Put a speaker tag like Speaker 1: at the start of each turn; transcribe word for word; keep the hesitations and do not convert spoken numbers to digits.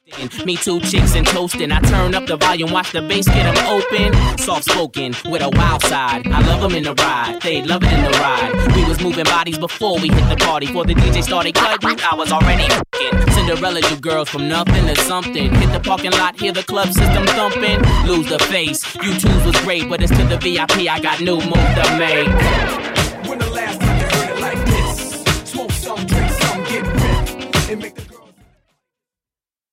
Speaker 1: Me two chicks and toasting. I turn up the volume, watch the bass get them open. Soft spoken with a wild side. I love them in the ride, they love it in the ride. We was moving bodies before we hit the party. Before the D J started cutting, I was already f***ing. Cinderella, you girls from nothing to something. Hit the parking lot, hear the club system thumping. Lose the face, you twos was great, but it's to the V I P, I got new moves to make.